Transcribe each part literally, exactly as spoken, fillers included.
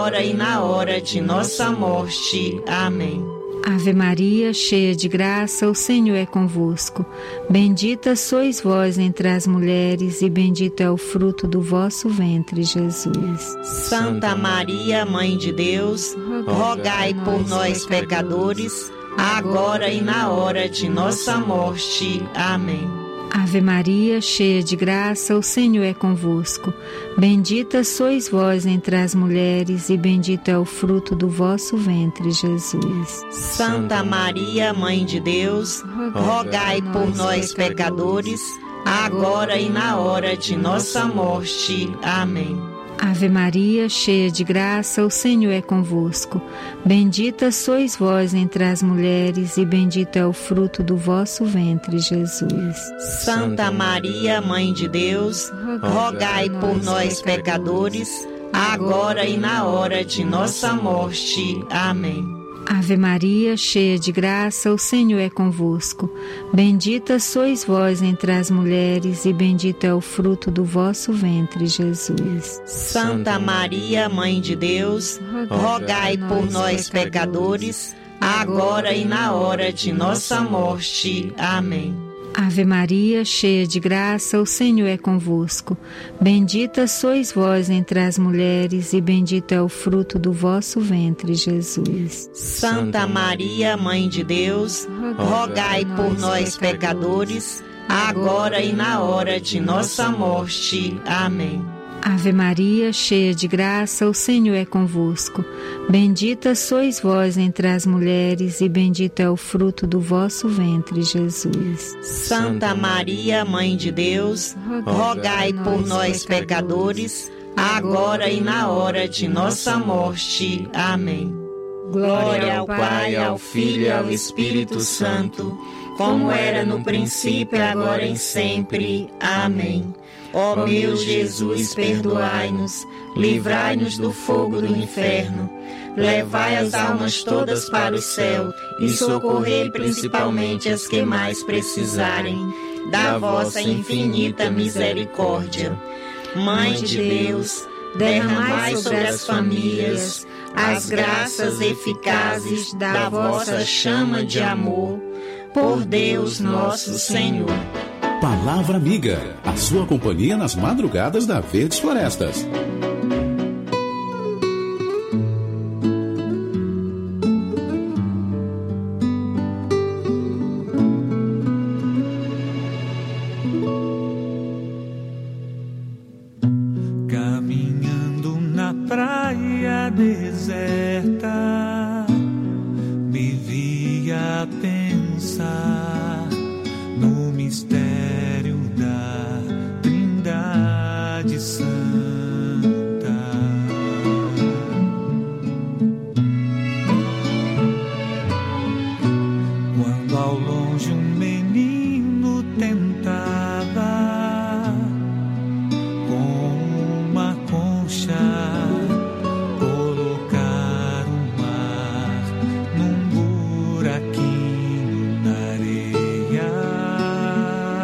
agora e na hora de nossa morte. Amém. Ave Maria, cheia de graça, o Senhor é convosco. Bendita sois vós entre as mulheres, e bendito é o fruto do vosso ventre, Jesus. Santa Maria, Mãe de Deus, rogai por nós, pecadores, agora e na hora de nossa morte. Amém. Ave Maria, cheia de graça, o Senhor é convosco. Bendita sois vós entre as mulheres, e bendito é o fruto do vosso ventre, Jesus. Santa Maria, Mãe de Deus, rogai por nós, pecadores, agora e na hora de nossa morte. Amém. Ave Maria, cheia de graça, o Senhor é convosco. Bendita sois vós entre as mulheres, e bendito é o fruto do vosso ventre, Jesus. Santa Maria, Mãe de Deus, rogai por nós, pecadores, agora e na hora de nossa morte. Amém. Ave Maria, cheia de graça, o Senhor é convosco. Bendita sois vós entre as mulheres, e bendito é o fruto do vosso ventre, Jesus. Santa Maria, Mãe de Deus, rogai por nós, pecadores, agora e na hora de nossa morte. Amém. Ave Maria, cheia de graça, o Senhor é convosco. Bendita sois vós entre as mulheres, e bendito é o fruto do vosso ventre, Jesus. Santa Maria, Mãe de Deus, rogai por nós, pecadores, agora e na hora de nossa morte. Amém. Ave Maria, cheia de graça, o Senhor é convosco. Bendita sois vós entre as mulheres, e bendito é o fruto do vosso ventre, Jesus. Santa Maria, Mãe de Deus, rogai por nós, pecadores, agora e na hora de nossa morte. Amém. Glória ao Pai, ao Filho e ao Espírito Santo, como era no princípio, agora e sempre. Amém. Ó meu Jesus, perdoai-nos, livrai-nos do fogo do inferno, levai as almas todas para o céu e socorrei principalmente as que mais precisarem da vossa infinita misericórdia. Mãe de Deus, derramai sobre as famílias as graças eficazes da vossa chama de amor, por Deus nosso Senhor. Palavra Amiga, a sua companhia nas madrugadas da Verdes Florestas. Caminhando na praia deserta, me vi a pensar no mistério da Trindade Santa. Quando ao longe um menino tentava com uma concha colocar o mar num buraquinho na areia,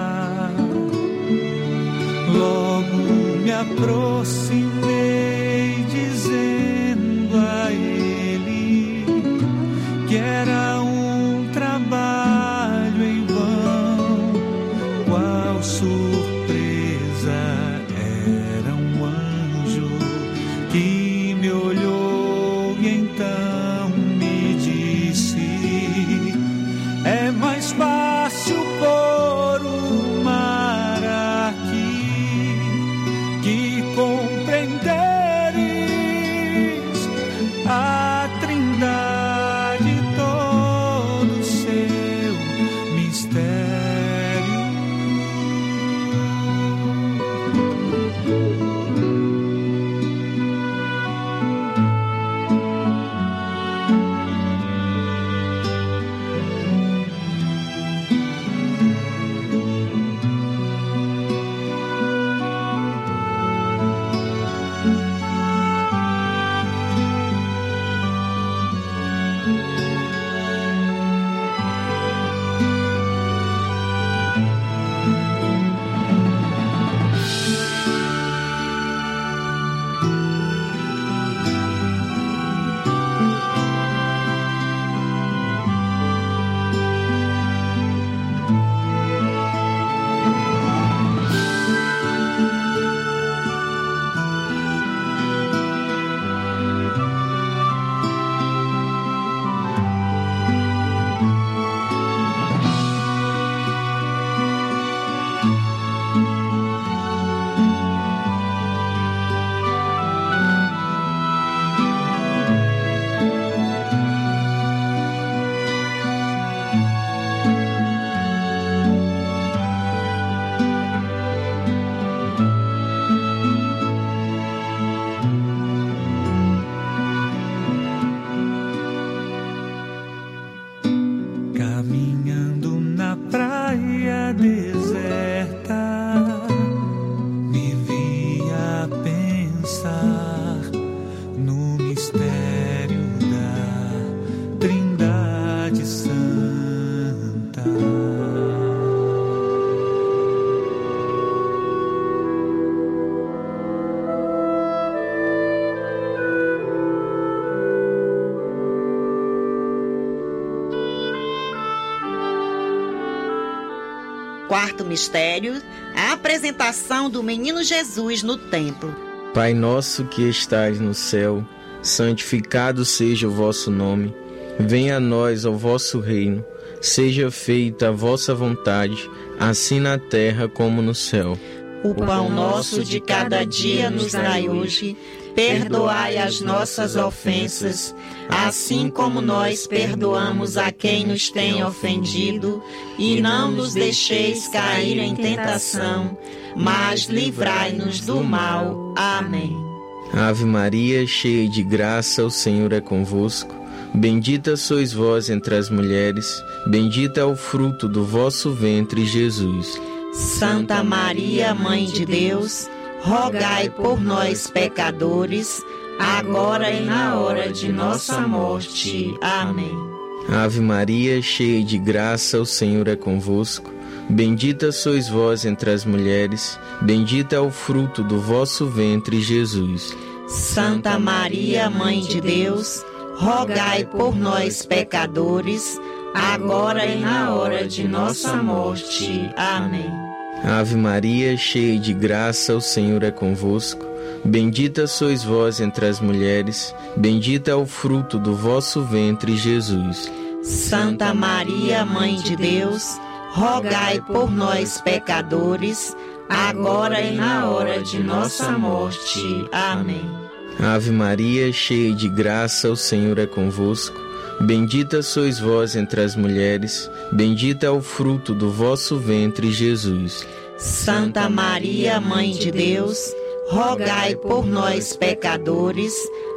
Quarto mistério, a apresentação do menino Jesus no templo. Pai nosso que estais no céu, santificado seja o vosso nome. Venha a nós o vosso reino. Seja feita a vossa vontade, assim na terra como no céu. O pão nosso de cada dia nos dai hoje. Perdoai as nossas ofensas, assim como nós perdoamos a quem nos tem ofendido. E não nos deixeis cair em tentação, mas livrai-nos do mal. Amém. Ave Maria, cheia de graça, o Senhor é convosco. Bendita sois vós entre as mulheres, bendito é o fruto do vosso ventre, Jesus. Santa Maria, Mãe de Deus, rogai por nós, pecadores, agora e na hora de nossa morte. Amém. Ave Maria, cheia de graça, o Senhor é convosco. Bendita sois vós entre as mulheres, bendito é o fruto do vosso ventre, Jesus. Santa Maria, Mãe de Deus, rogai por nós, pecadores, agora e na hora de nossa morte. Amém. Ave Maria, cheia de graça, o Senhor é convosco. Bendita sois vós entre as mulheres, bendito é o fruto do vosso ventre, Jesus. Santa Maria, Mãe de Deus, rogai por nós, pecadores, agora e na hora de nossa morte. Amém. Ave Maria, cheia de graça, o Senhor é convosco. Bendita sois vós entre as mulheres, bendito é o fruto do vosso ventre, Jesus. Santa Maria, Mãe de Deus, rogai por nós, pecadores,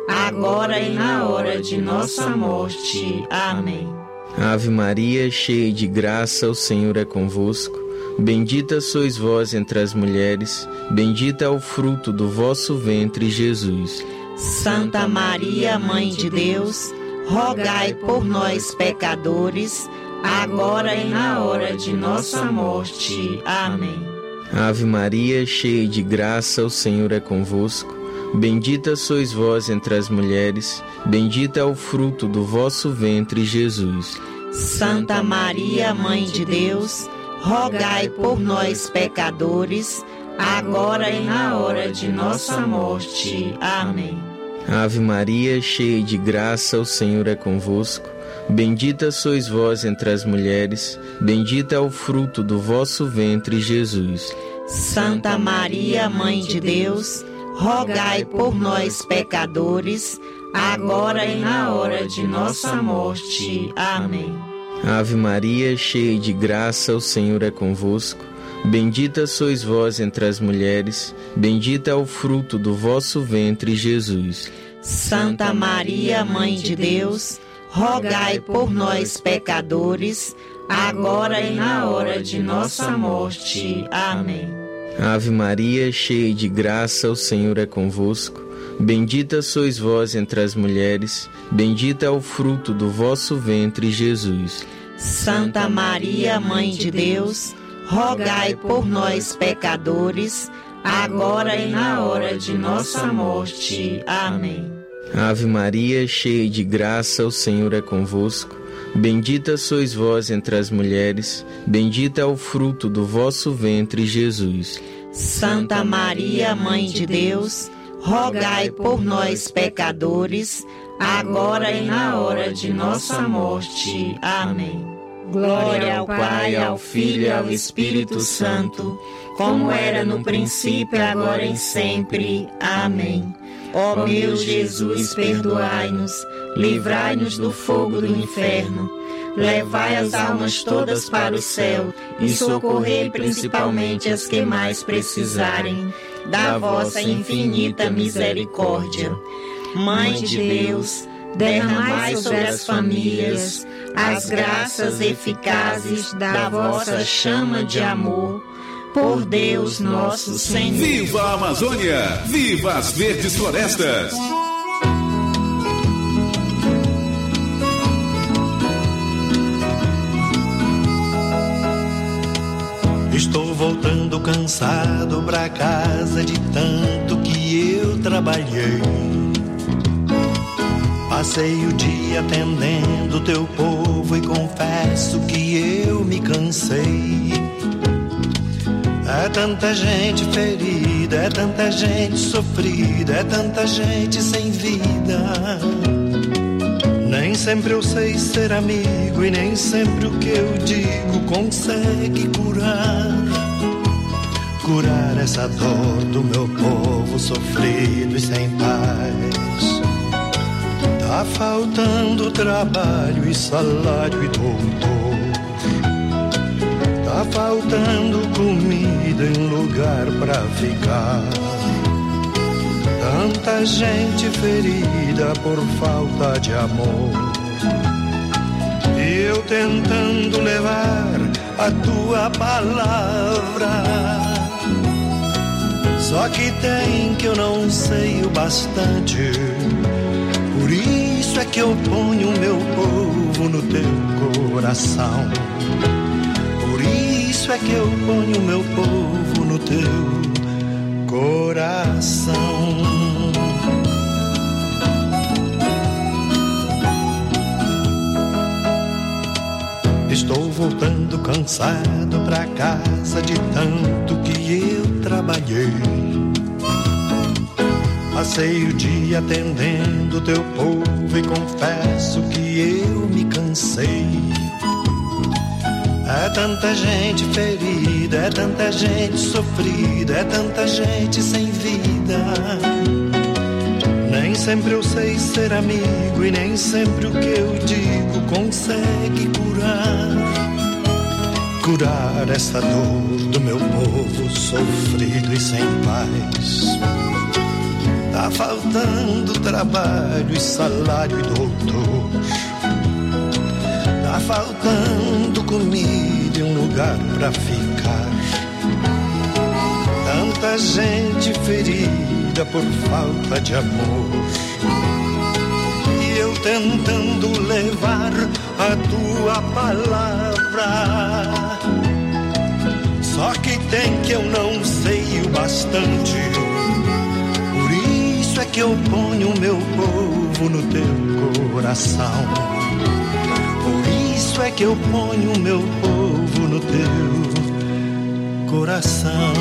agora e na hora de nossa morte. Amém. Ave Maria, cheia de graça, o Senhor é convosco. Bendita sois vós entre as mulheres, bendito é o fruto do vosso ventre, Jesus. Santa Maria, Mãe de Deus, rogai por nós, pecadores, agora e na hora de nossa morte. Amém. Ave Maria, cheia de graça, o Senhor é convosco. Bendita sois vós entre as mulheres, bendito é o fruto do vosso ventre, Jesus. Santa Maria, Mãe de Deus, rogai por nós, pecadores, agora e na hora de nossa morte. Amém. Ave Maria, cheia de graça, o Senhor é convosco. Bendita sois vós entre as mulheres, bendito é o fruto do vosso ventre, Jesus. Santa Maria, Mãe de Deus, rogai por nós, pecadores, agora e na hora de nossa morte. Amém. Ave Maria, cheia de graça, o Senhor é convosco. Bendita sois vós entre as mulheres, bendito é o fruto do vosso ventre, Jesus. Santa Maria, Mãe de Deus, rogai por nós, pecadores, agora e na hora de nossa morte. Amém. Ave Maria, cheia de graça, o Senhor é convosco. Bendita sois vós entre as mulheres, bendito é o fruto do vosso ventre, Jesus. Santa Maria, Mãe de Deus, rogai por nós, pecadores, agora e na hora de nossa morte. Amém. Ave Maria, cheia de graça, o Senhor é convosco. Bendita sois vós entre as mulheres, bendito é o fruto do vosso ventre, Jesus. Santa Maria, Mãe de Deus, rogai por nós, pecadores, agora e na hora de nossa morte. Amém. Glória ao Pai, ao Filho e ao Espírito Santo, como era no princípio, agora e sempre. Amém. Ó meu Jesus, perdoai-nos, livrai-nos do fogo do inferno, levai as almas todas para o céu e socorrei principalmente as que mais precisarem da vossa infinita misericórdia. Mãe de Deus, derramai sobre as famílias as graças eficazes da vossa chama de amor. Por Deus nosso Senhor. Viva a Amazônia! Viva as verdes florestas! Estou voltando cansado pra casa de tanto que eu trabalhei. Passei o dia atendendo teu povo e confesso que eu me cansei. É tanta gente ferida, é tanta gente sofrida, é tanta gente sem vida. Nem sempre eu sei ser amigo e nem sempre o que eu digo consegue curar. Curar essa dor do meu povo sofrido e sem paz. Tá faltando trabalho e salário e doutor. Tá faltando comida e um lugar pra ficar. Tanta gente ferida por falta de amor. E eu tentando levar a tua palavra. Só que tem que eu não sei o bastante. Por isso é que eu ponho o meu povo no teu coração. Por isso é que eu ponho o meu povo no teu coração. Estou voltando cansado pra casa de tanto que eu trabalhei. Passei o dia atendendo teu povo e confesso que eu me cansei. É tanta gente ferida, é tanta gente sofrida, é tanta gente sem vida. Nem sempre eu sei ser amigo e nem sempre o que eu digo consegue curar. Curar essa dor do meu povo sofrido e sem paz. Tá faltando trabalho e salário e doutor. Tá faltando comida e um lugar pra ficar. Tanta gente ferida por falta de amor. E eu tentando levar a tua palavra. Só que tem que eu não sei o bastante. Por isso é que eu ponho o meu povo no teu coração. Por isso é que eu ponho o meu povo no teu coração.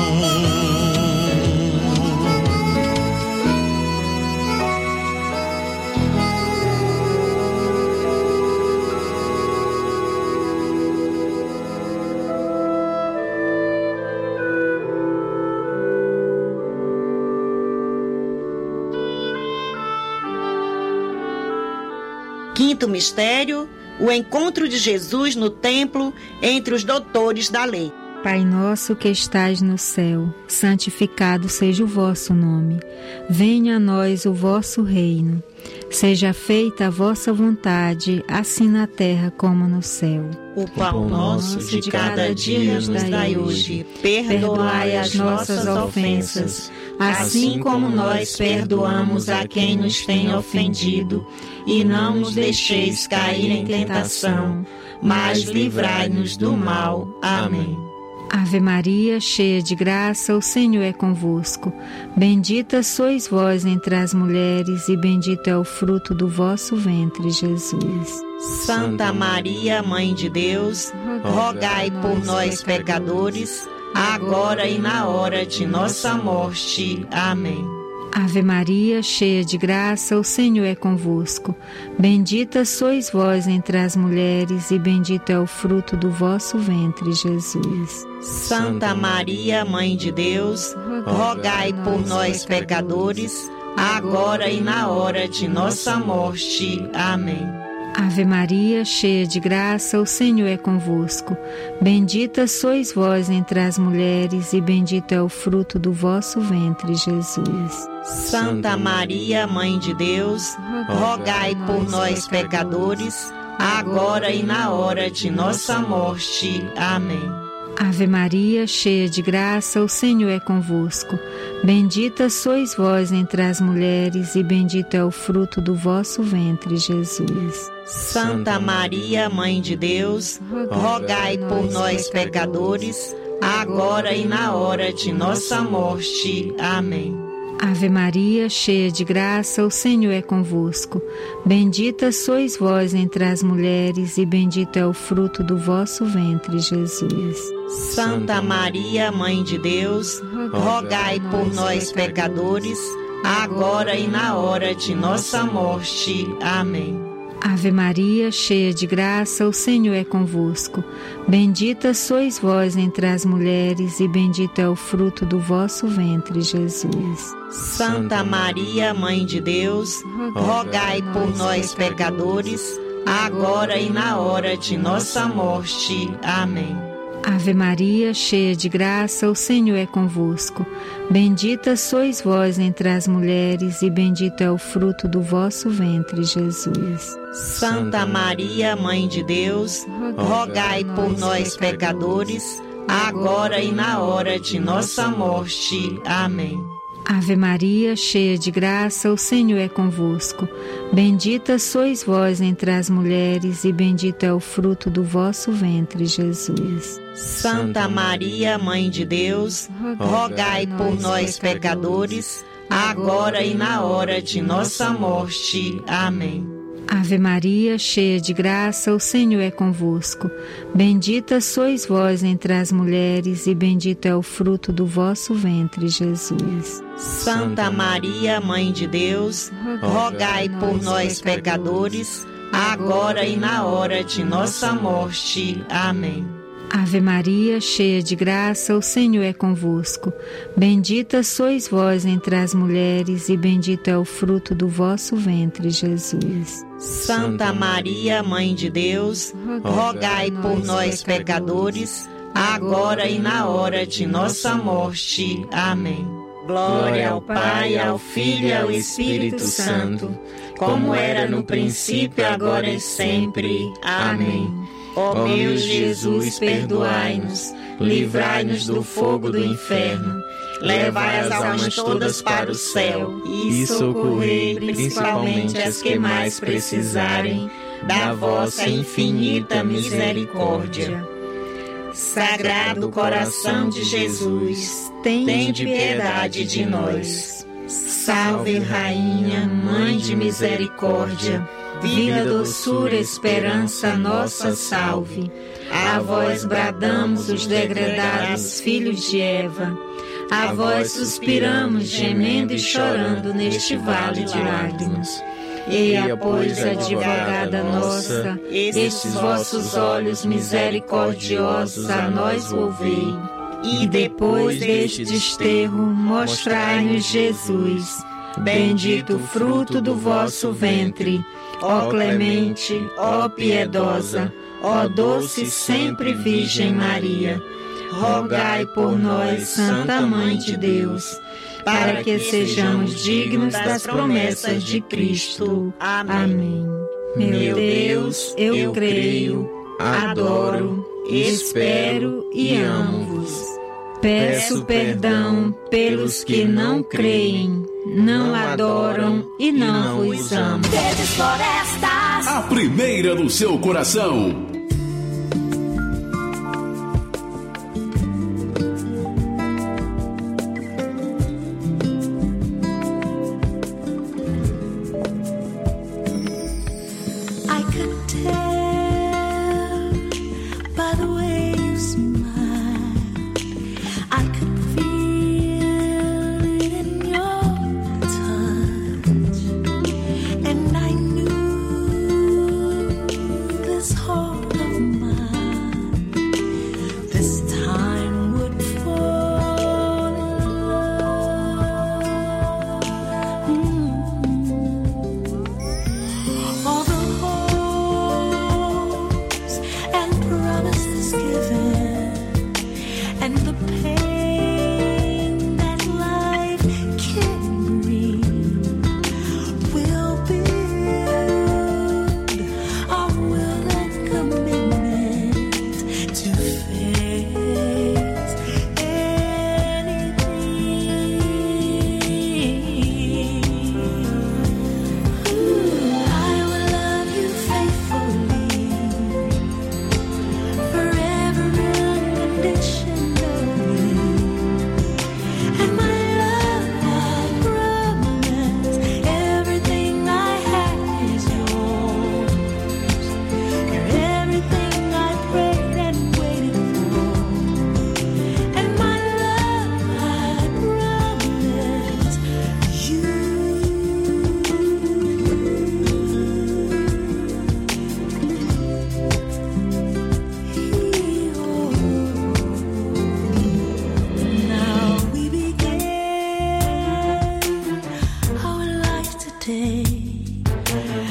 Quinto mistério, o encontro de Jesus no templo entre os doutores da lei. Pai nosso que estais no céu, santificado seja o vosso nome. Venha a nós o vosso reino. Seja feita a vossa vontade, assim na terra como no céu. O pão nosso de cada dia nos dai hoje. Perdoai as nossas ofensas, assim como nós perdoamos a quem nos tem ofendido. E não nos deixeis cair em tentação, mas livrai-nos do mal. Amém. Ave Maria, cheia de graça, o Senhor é convosco. Bendita sois vós entre as mulheres, e bendito é o fruto do vosso ventre, Jesus. Santa Maria, Mãe de Deus, rogai por nós, pecadores, agora e na hora de nossa morte. Amém. Ave Maria, cheia de graça, o Senhor é convosco. Bendita sois vós entre as mulheres, e bendito é o fruto do vosso ventre, Jesus. Santa Maria, Mãe de Deus, rogai por nós, pecadores, agora e na hora de nossa morte. Amém. Ave Maria, cheia de graça, o Senhor é convosco. Bendita sois vós entre as mulheres, e bendito é o fruto do vosso ventre, Jesus. Santa Maria, Mãe de Deus, rogai por nós, pecadores, agora e na hora de nossa morte. Amém. Ave Maria, cheia de graça, o Senhor é convosco. Bendita sois vós entre as mulheres, e bendito é o fruto do vosso ventre, Jesus. Santa Maria, Mãe de Deus, rogai por nós, pecadores, agora e na hora de nossa morte. Amém. Ave Maria, cheia de graça, o Senhor é convosco. Bendita sois vós entre as mulheres, e bendito é o fruto do vosso ventre, Jesus. Santa Maria, Mãe de Deus, rogai por nós, pecadores, agora e na hora de nossa morte. Amém. Ave Maria, cheia de graça, o Senhor é convosco. Bendita sois vós entre as mulheres, e bendito é o fruto do vosso ventre, Jesus. Santa Maria, Mãe de Deus, rogai por nós, pecadores, agora e na hora de nossa morte. Amém. Ave Maria, cheia de graça, o Senhor é convosco. Bendita sois vós entre as mulheres, e bendito é o fruto do vosso ventre, Jesus. Santa Maria, Mãe de Deus, rogai por nós, pecadores, agora e na hora de nossa morte. Amém. Ave Maria, cheia de graça, o Senhor é convosco. Bendita sois vós entre as mulheres, e bendito é o fruto do vosso ventre, Jesus. Santa Maria, Mãe de Deus, rogai por nós, pecadores, agora e na hora de nossa morte. Amém. Ave Maria, cheia de graça, o Senhor é convosco. Bendita sois vós entre as mulheres, e bendito é o fruto do vosso ventre, Jesus. Santa Maria, Mãe de Deus, rogai por nós, pecadores, agora e na hora de nossa morte. Amém. Ave Maria, cheia de graça, o Senhor é convosco. Bendita sois vós entre as mulheres, e bendito é o fruto do vosso ventre, Jesus. Santa Maria, Mãe de Deus, rogai por nós, pecadores, agora e na hora de nossa morte. Amém. Glória ao Pai, ao Filho e ao Espírito Santo, como era no princípio, agora e sempre. Amém. Ó meu Jesus, perdoai-nos, livrai-nos do fogo do inferno, levai as almas todas para o céu e socorrei principalmente as que mais precisarem da vossa infinita misericórdia. Sagrado coração de Jesus, tende piedade de nós. Salve, Rainha, Mãe de misericórdia, vida, doçura, esperança, nossa salve. A vós bradamos os degredados filhos de Eva, a vós suspiramos, gemendo e chorando neste vale de lágrimas. Eia, pois, advogada nossa, estes vossos olhos misericordiosos a nós volvei, e depois deste desterro mostrai-nos Jesus, bendito o fruto do vosso ventre. Ó clemente, ó piedosa, ó doce sempre Virgem Maria, rogai por nós, Santa Mãe de Deus, para que sejamos dignos das promessas de Cristo. Amém. Meu Deus, eu creio, adoro, espero e amo-vos. Peço perdão pelos que não creem, não adoram e não vos amam. A primeira do seu coração.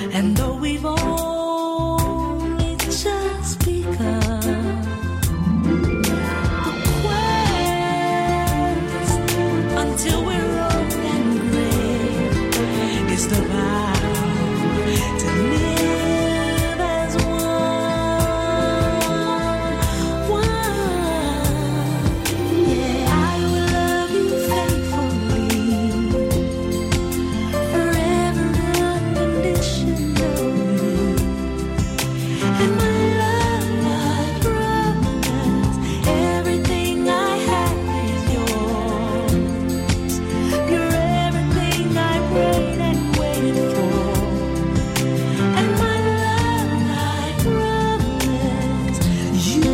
And though we've only just begun, the quest until we're old and gray is the vow to live as one, one. Yeah, I will love you faithfully, forever unconditionally. And my love, my promise, everything I have is yours. You're everything I prayed and waited for. And my love, my promise, you.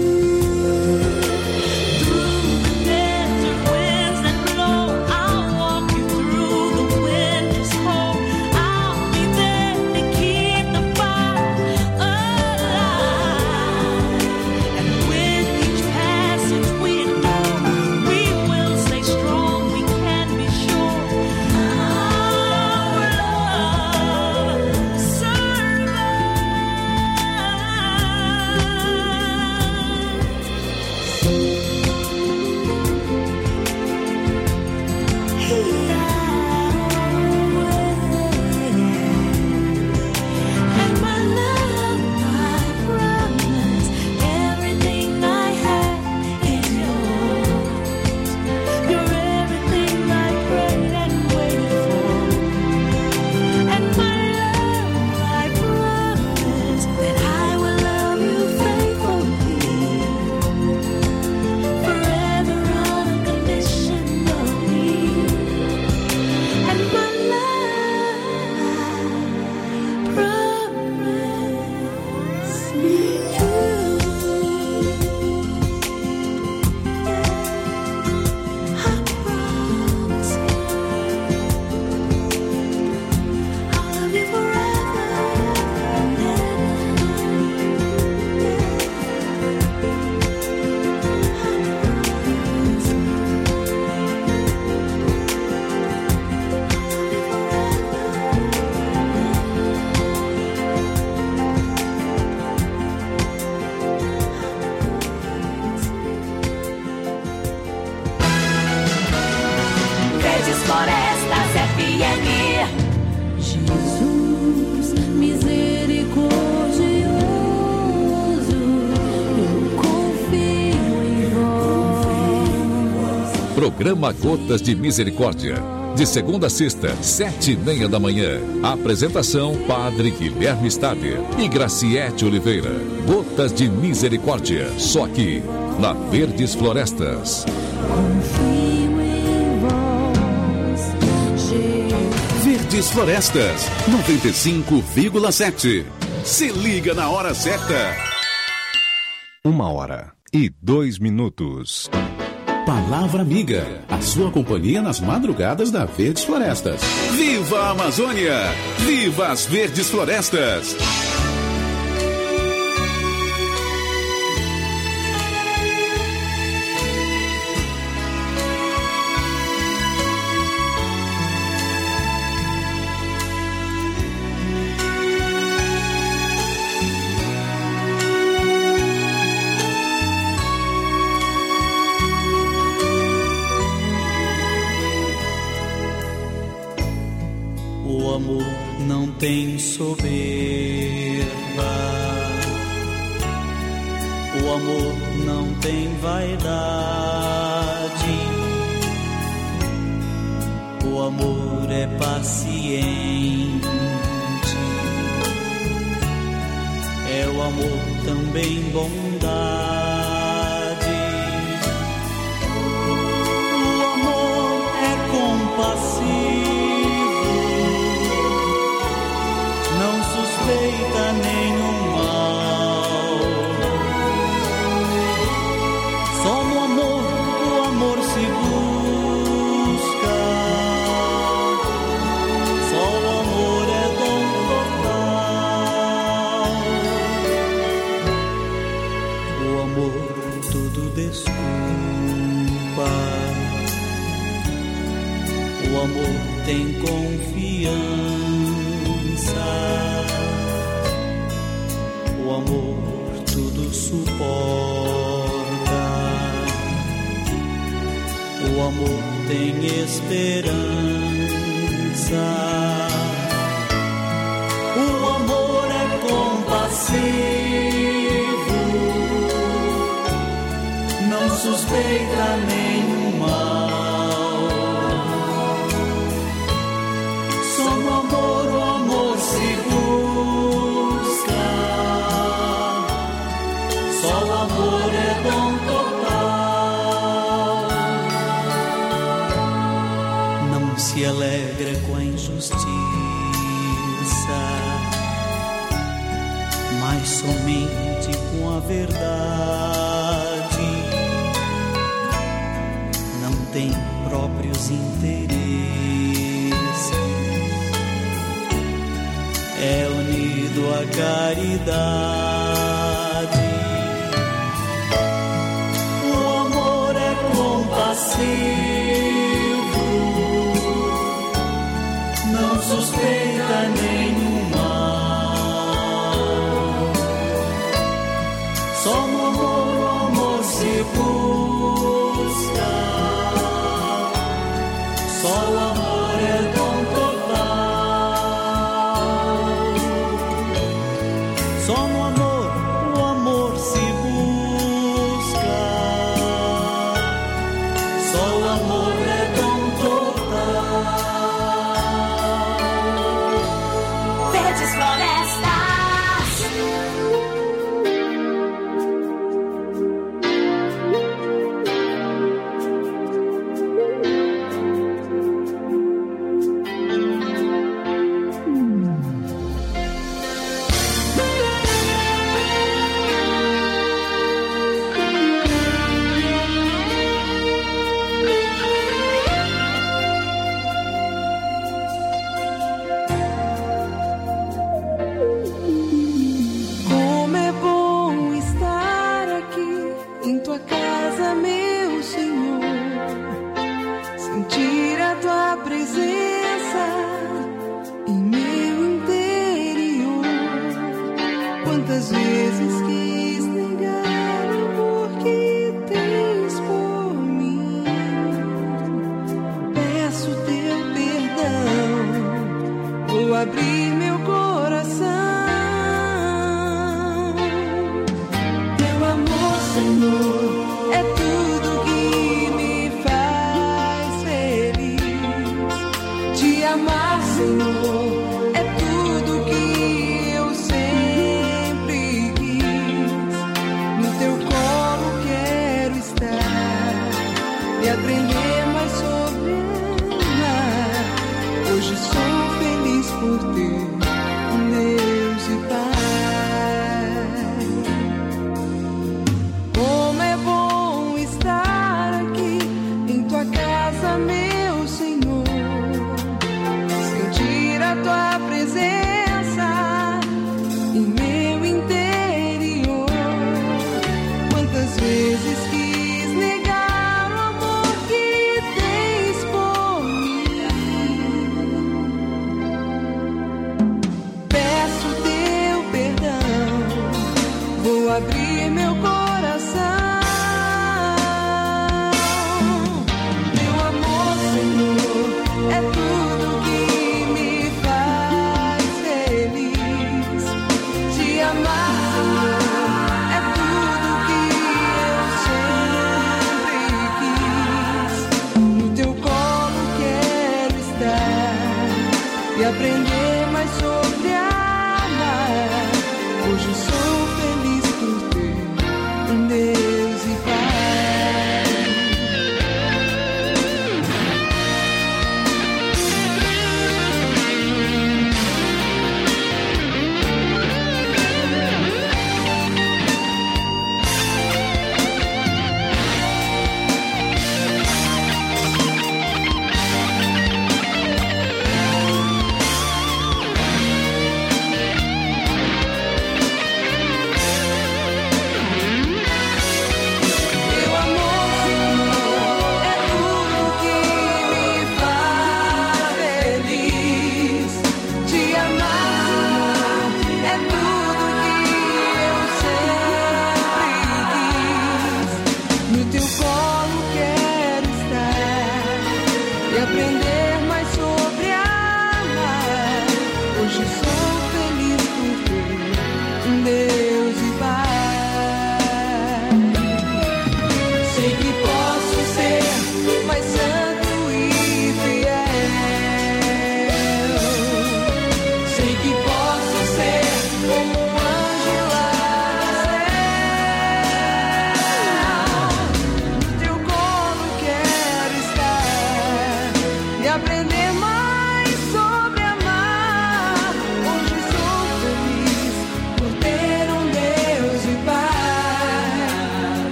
Through the desert winds that blow, I'll walk you through the winter's cold. I'll be there to keep the fire alive. And with each passage we endure, we will stay strong, we can be sure. Our love and my love, my promise, everything I have is yours. You're everything I prayed and waited for. And my love, my promise, that I will love you faithfully, forever unconditionally. And my love, promise you. I promise you, I'll love you forever and Verdes Florestas F M. Jesus misericordioso, eu confio em vós. Programa Gotas de Misericórdia. De segunda a sexta, sete e meia da manhã. Apresentação, Padre Guilherme Stader e Graciete Oliveira. Gotas de Misericórdia, só aqui, na Verdes Florestas. Confio em vós, Jesus. Verdes Florestas, noventa e cinco vírgula sete. Se liga na hora certa. Uma hora e dois minutos. Palavra Amiga, a sua companhia nas madrugadas da Verdes Florestas. Viva a Amazônia! Viva as Verdes Florestas! O amor não tem soberba, o amor não tem vaidade, o amor é paciente, é o amor também bondade. O amor é compassivo, não suspeita nenhum mal. Só no amor o amor se busca, só o amor é dom total. O amor tudo desculpa, o amor tem confiança. tem esperança. O amor é compassivo, não suspeita nenhum mal. Só no amor o amor se busca, só o amor é dom total. Não se alegra com a injustiça, mas somente com a verdade. Não tem próprios interesses, é unido à caridade. O amor é compassivo, não suspeita nenhum mal. Só no amor o amor se busca, só o amor é dom total. Só no amor o amor se busca, só o amor é dom total. Verdes florestas.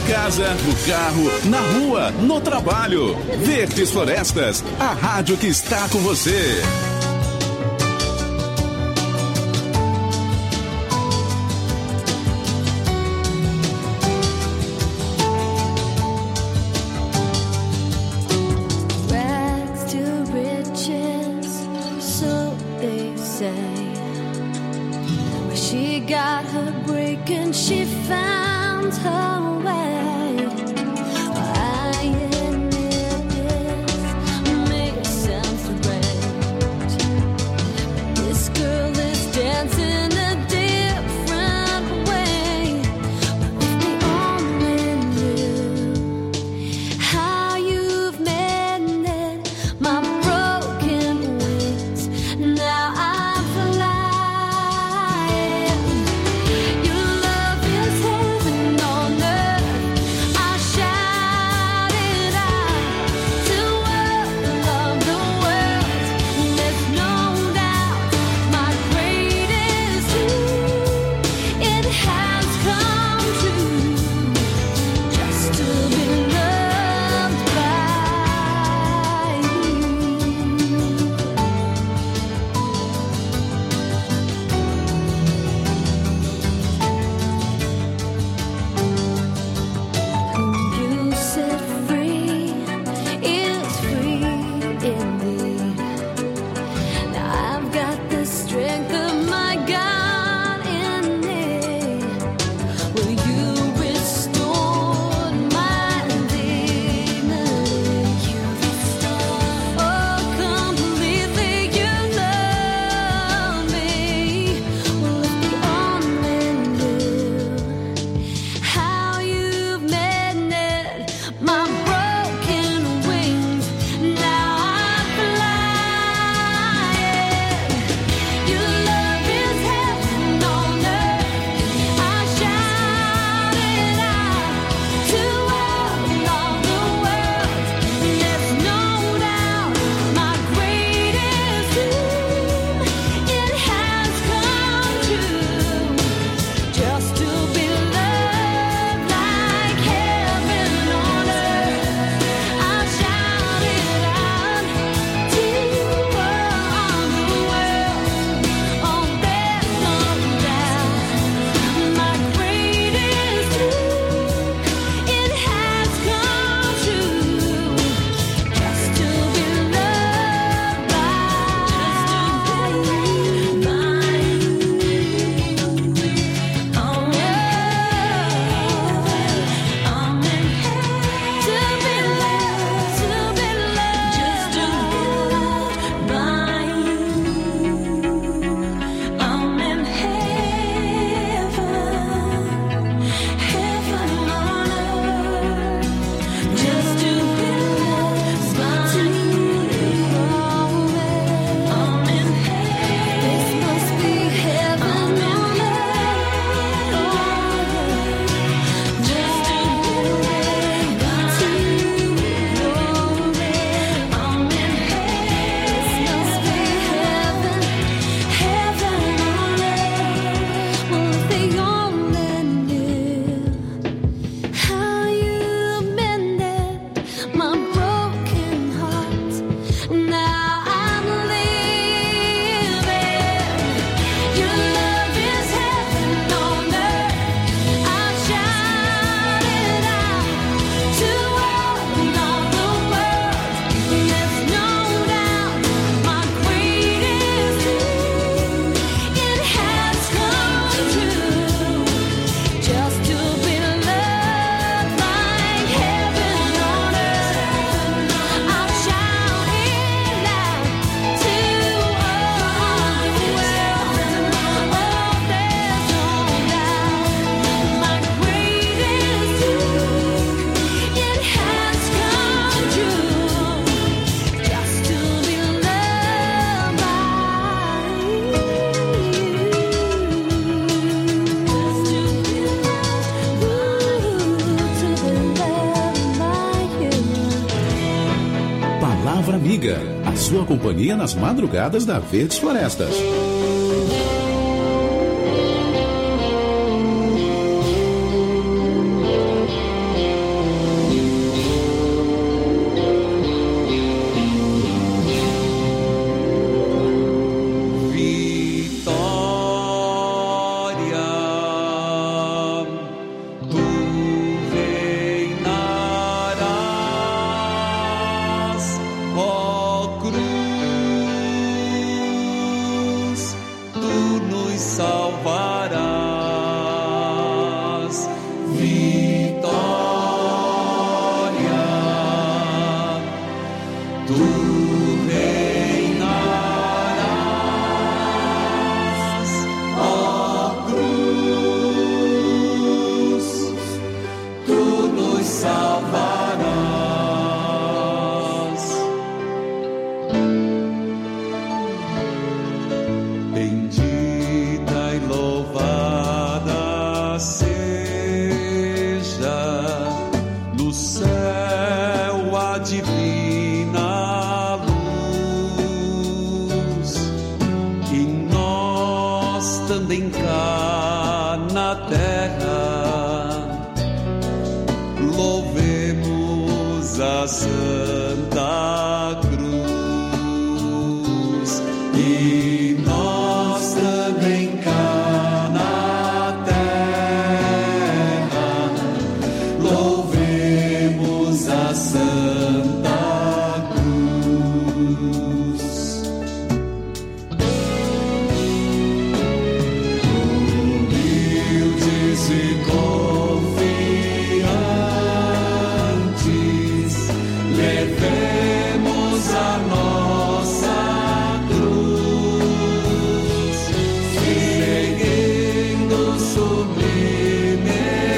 de casa, no carro, na rua, no trabalho. Verdes Florestas, a rádio que está com você. Rags to riches, so they say. Where she got her break and she found her way. Why in it makes sense to rage. This girl is dancing a different way. If we only knew how you've mended my broken wings. Now I'm flying. Your love is heaven on earth. I shout it out to all of the world. There's no doubt my greatest dream, it has come true. Just to be loved by you. Who you set free is free indeed. Now I've got the strength of my God in me. Will you restore my dignity? You restore, oh, completely. You love me. Well, if we only knew how you've mended my broken wings. Now I'm flying. Your love is heaven on earth. I shout it out to all of the world. There's no doubt my greatest dream, it has come true. Just to be loved like heaven on earth. I shout it out to all the world. Oh, there's no doubt my greatest dream, it has come true. Just to be loved by you, by you. Oh, amen. To be loved, to be loved, just to be loved by you. I'm in heaven, heaven on earth, just to be loved by you. I'm in heaven, this must be heaven on earth, just to be loved by you. I'm in heaven, this must be heaven, heaven on earth. Well, if they only knew how you mended my broken heart. Now I'm living. Your love is heaven on earth. I shout it out to all of the world. There's no doubt my greatest dream, it has come true. Just to be loved like heaven on earth. I shout it out to all the world. Oh, there's no doubt my greatest dream, it has come true. Just to be loved by you. Just to be loved, to be loved by you. Palavra Amiga, a sua companhia nas madrugadas da Verdes Florestas. do céu a divina luz, e nós também cá na terra louvemos a Santa Cruz. E nós também cá na terra louvemos a Santa Cruz. Humildes e confiantes, levemos a nossa cruz, seguindo o sublime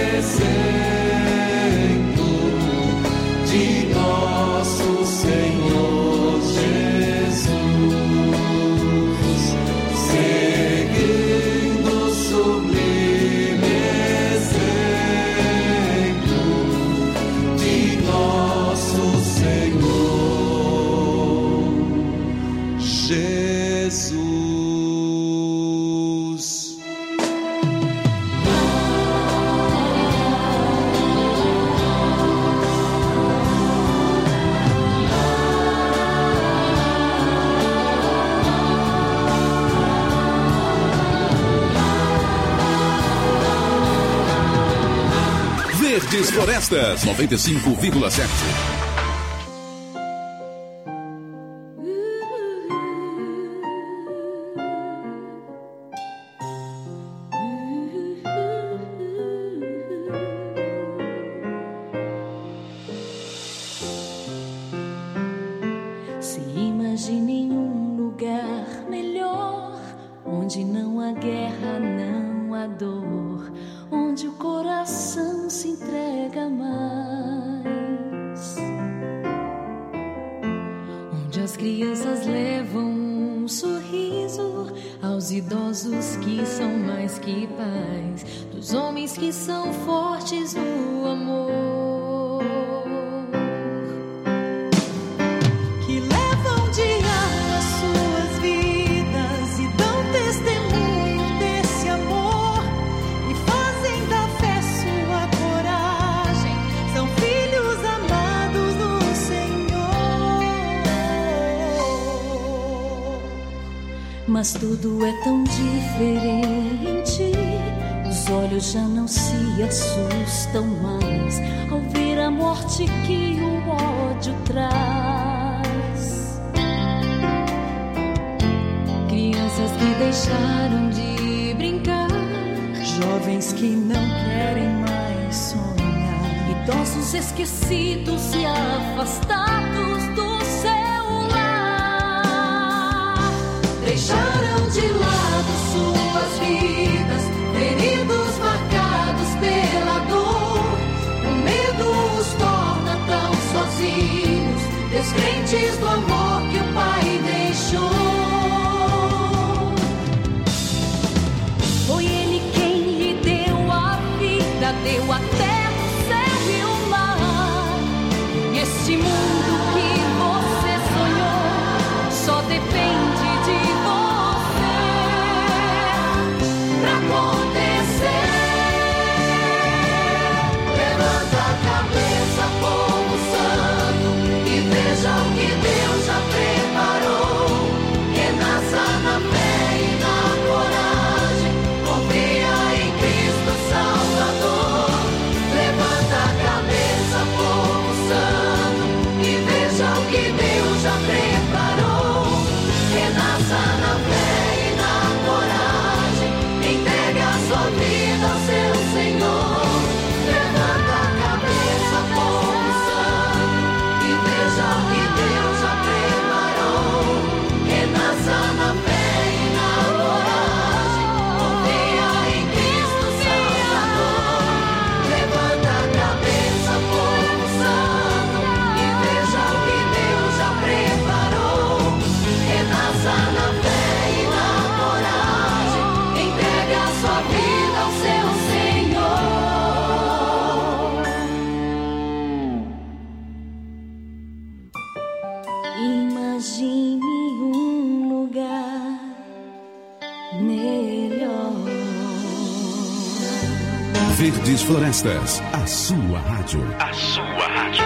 exemplo de nosso Senhor Jesus, seguindo o sublime exemplo de nosso Senhor Jesus. Verdes Florestas noventa e cinco vírgula sete. Se imagine em um lugar melhor, onde não há guerra, não há dor, onde o coração se entrega mais, onde as crianças levam um sorriso aos idosos que são mais que pais, dos homens que são fortes no amor, que levam diário as suas vidas e dão testemunho desse amor e fazem da fé sua coragem, são filhos amados do Senhor. Mas tudo é tão diferente, os olhos já não se assustam mais ao ver a morte que o ódio traz. Crianças que deixaram de brincar, jovens que não querem mais sonhar, idosos esquecidos e afastados do seu lar. Deixaram de lado suas vidas, feridos marcados pela dor. O medo os torna tão sozinhos, descrentes do amor que o Pai deixou. Foi Ele quem lhe deu a vida, deu a terra, o céu e o mar. E este mundo que você sonhou só depende de você pra acontecer. Levanta a cabeça, povo santo, e veja o que Deus já fez. Verdes Florestas, a sua rádio. A sua rádio.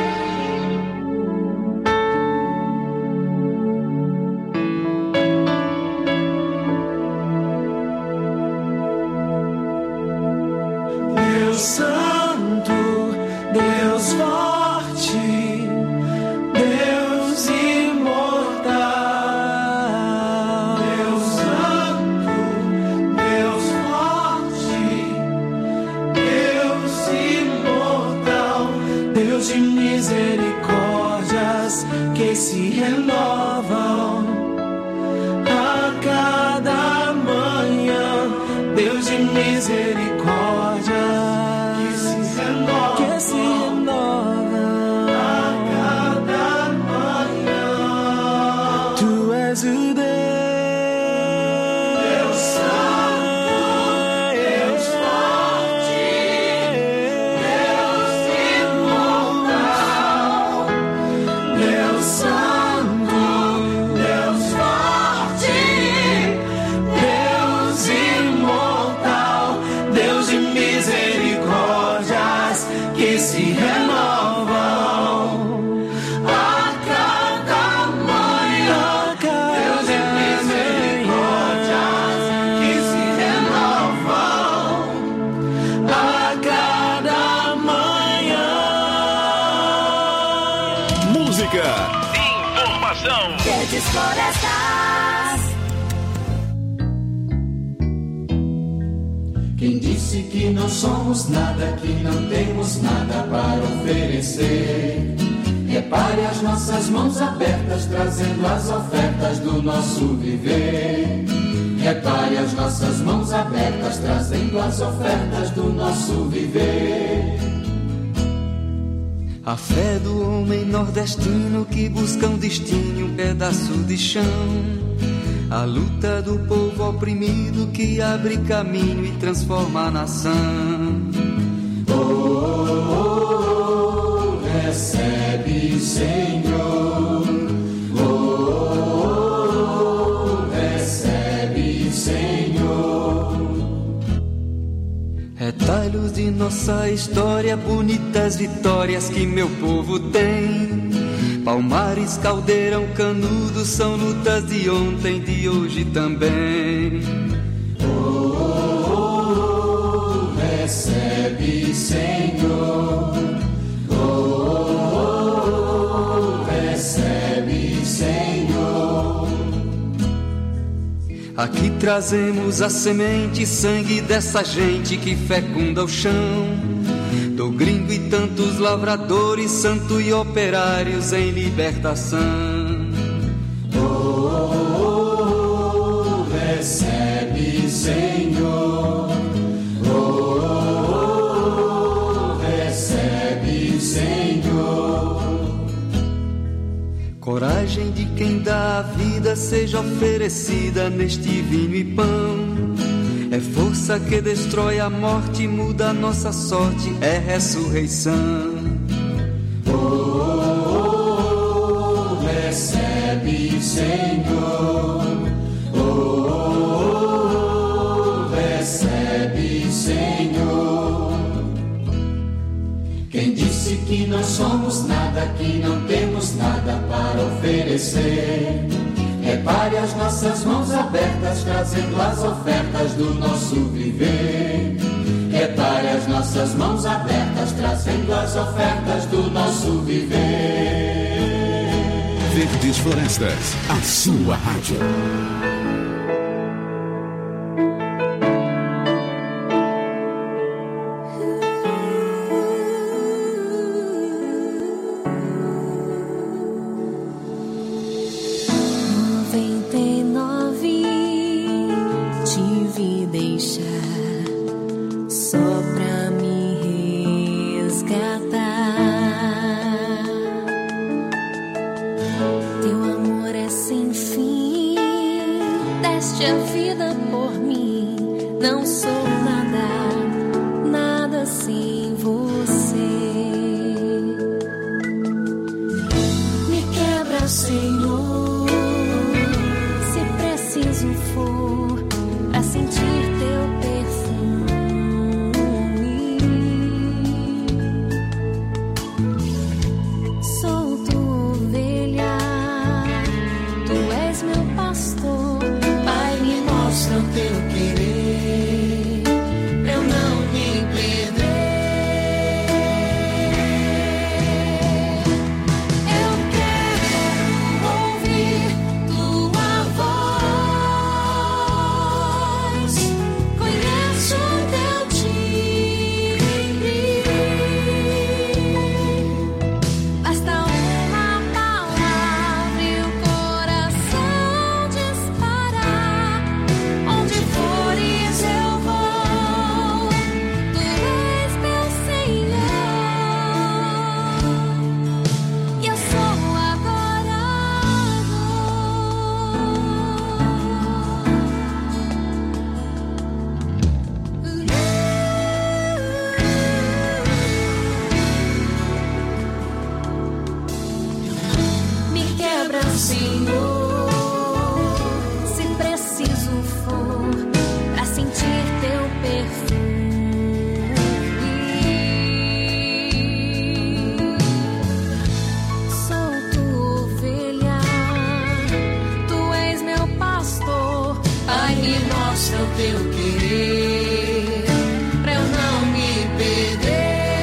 Deus Santo, Deus forte, Deus imortal. Deus Santo, Deus forte, Deus imortal. Deus de misericórdias que se renovam a cada manhã. Deus de misericórdia que se renova, que se renova a cada manhã. Tu és o Deus, Deus Santo, Deus forte, Deus imortal. Deus Santo, Deus forte, Deus imortal. Deus de misericórdias que se renovam a cada manhã. Deus de misericórdias que se renovam a cada manhã. Música, Informação. Verdes Florestas. Quem disse que não somos nada, que não temos nada para oferecer? Repare as nossas mãos abertas, trazendo as ofertas do nosso viver. Repare as nossas mãos abertas, trazendo as ofertas do nosso viver. A fé do homem nordestino que busca um destino, um pedaço de chão. A luta do povo oprimido que abre caminho e transforma a nação. Oh, oh, oh, recebe, Senhor. Oh, oh, oh, recebe, Senhor. Retalhos de nossa história, bonitas vitórias que meu povo tem. Palmares, Caldeirão, Canudo são lutas de ontem, de hoje também. Oh, oh, oh, recebe, Senhor. Oh, oh, oh, recebe, Senhor. Aqui trazemos a semente e sangue dessa gente que fecunda o chão. Do gringo e tantos lavradores, santo e operários em libertação. Oh, oh, oh, recebe, Senhor. Oh, oh, oh, recebe, Senhor. Coragem de quem dá a vida seja oferecida neste vinho e pão. É força que destrói a morte, muda a nossa sorte, é ressurreição. Oh, oh, oh, recebe, Senhor. Oh, oh, oh, recebe, Senhor. Quem disse que não somos nada, que não temos nada para oferecer? Repare as nossas mãos abertas, trazendo as ofertas do nosso viver. Repare as nossas mãos abertas, trazendo as ofertas do nosso viver. Verdes Florestas, a sua rádio. preciso for pra sentir teu perfume. Senhor, se preciso for, pra sentir teu perfume. Sou tua ovelha, tu és meu pastor. Pai, me mostra o teu querer, pra eu não me perder.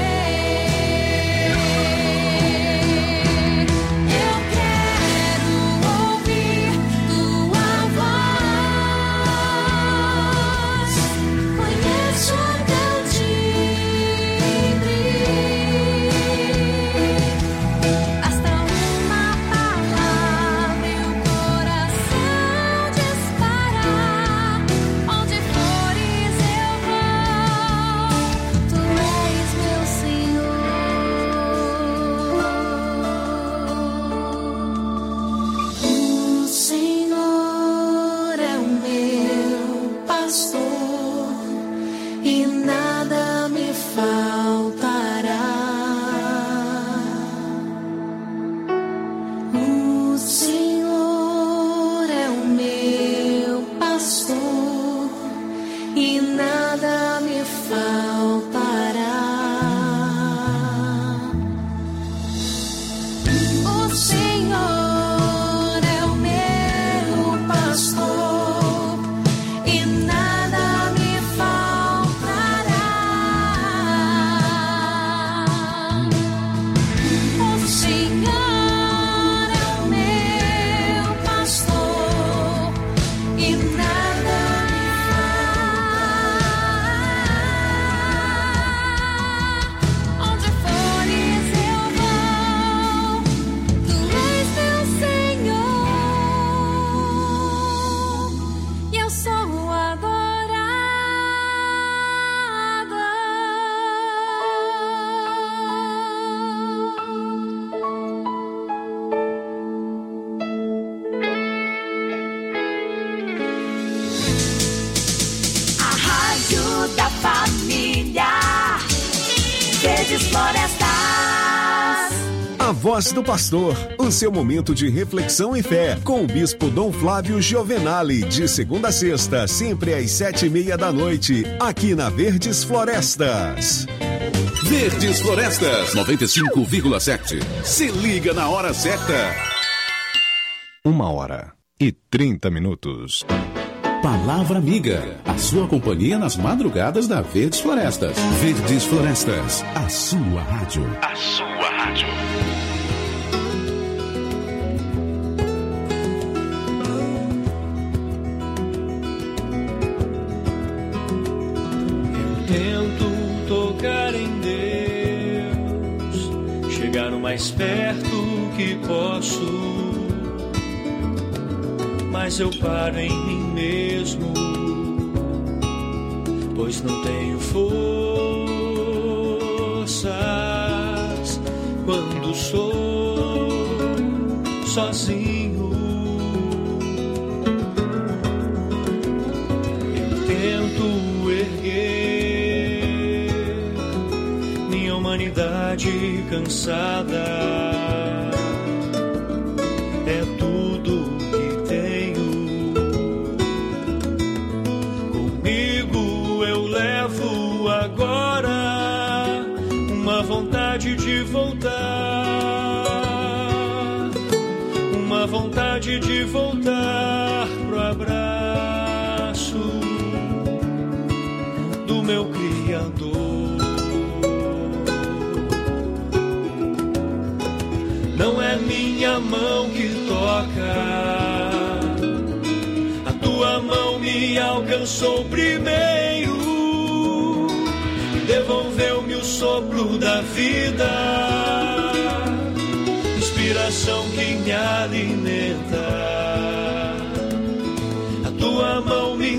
Voz do Pastor, o seu momento de reflexão e fé, com o Bispo Dom Flávio Giovenali, de segunda a sexta, sempre às sete e meia da noite, aqui na Verdes Florestas. Verdes Florestas, noventa e cinco vírgula sete. Se liga na hora certa. Uma hora e trinta minutos. Palavra Amiga, a sua companhia nas madrugadas da Verdes Florestas. Verdes Florestas, a sua rádio. A sua rádio. Tento tocar em Deus, chegar o mais perto que posso, mas eu paro em mim mesmo, pois não tenho forças quando estou sozinho. Eu tento erguer minha humanidade cansada, é tudo que tenho. Comigo eu levo agora uma vontade de voltar, uma vontade de voltar pro abraço do meu Criador. Não é minha mão que toca, a tua mão me alcançou primeiro, devolveu-me o sopro da vida, inspiração que me alimenta. A tua mão me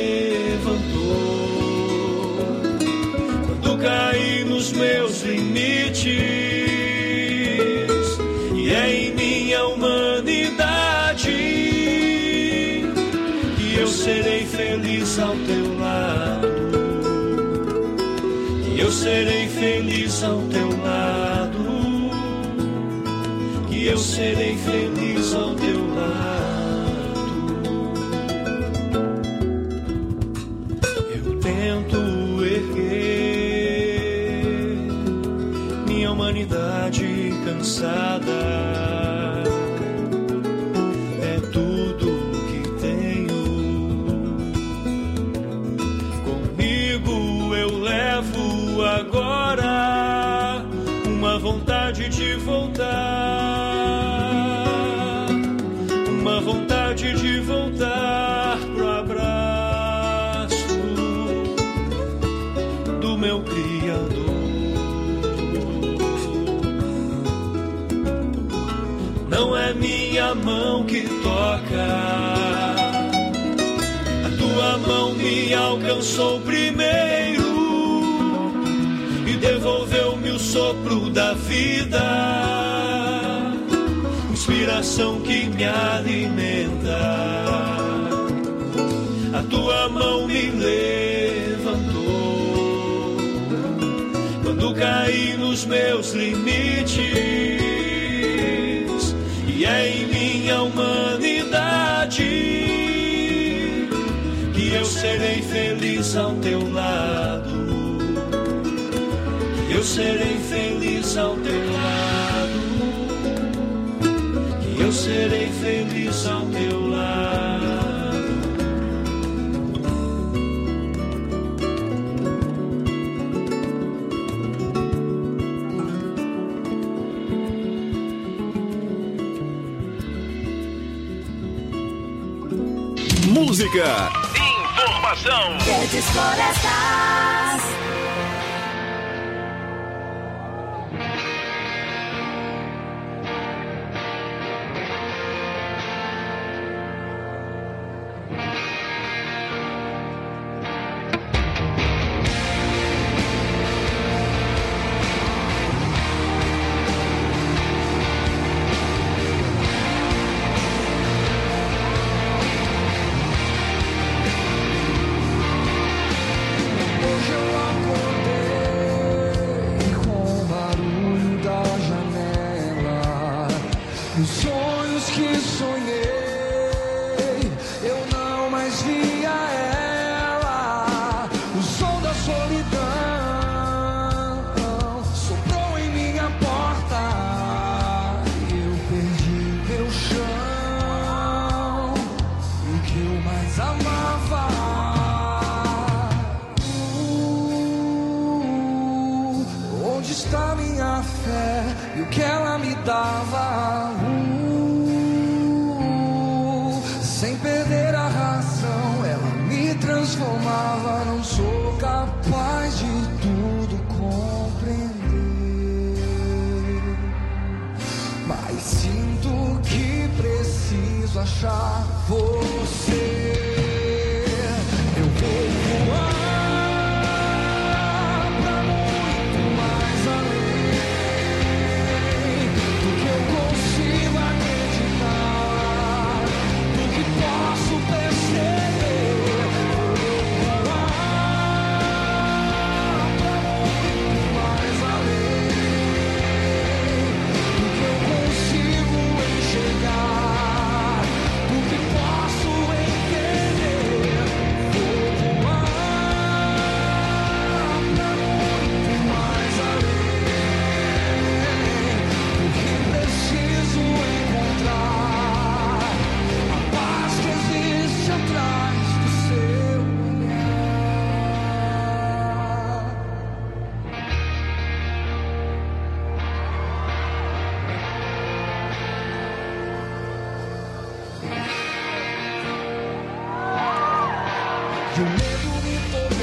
levantou quando caí nos meus limites. É em minha humanidade que eu serei feliz ao teu lado, que eu serei feliz ao teu lado, que eu serei feliz ao teu lado. Eu tento erguer minha humanidade cansada. É tudo que tenho. Comigo eu levo agora uma vontade de voltar, uma vontade de voltar pro abraço do meu Criador. Não é minha mão que toca, a tua mão me alcançou primeiro e devolveu-me o sopro da vida, inspiração que me alimenta. A tua mão me levantou quando caí nos meus limites, e é em minha humanidade que eu serei feliz ao teu lado. Eu serei feliz ao teu lado, que eu serei feliz ao teu lado. Música, informação, Verdes Florestas. Os sonhos que sonhei, eu não mais via ela. O som da solidão soprou em minha porta. Eu perdi meu chão, o que eu mais amava. Uh, onde está minha fé e o que ela me dava? Sem perder a razão, ela me transformava. Não sou capaz de tudo compreender, mas sinto que preciso achar você. Eu vou voar pra muito mais além do que eu consigo acreditar, do que posso perceber. Vou voar pra muito mais além do que eu consigo enxergar, do que posso entender. Vou voar pra muito mais além do que preciso encontrar, a paz que existe atrás do seu olhar. E o medo me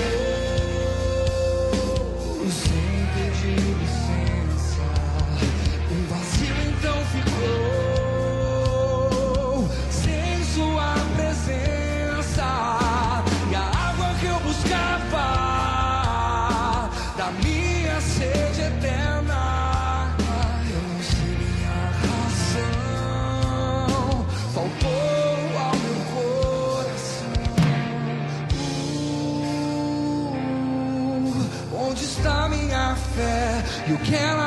tomou sem pedir licença. Um vazio então ficou sem sua presença. E a água que eu buscava da minha sede eterna, eu não sei minha razão, faltou ao meu coração. Uh, onde está minha fé e o que ela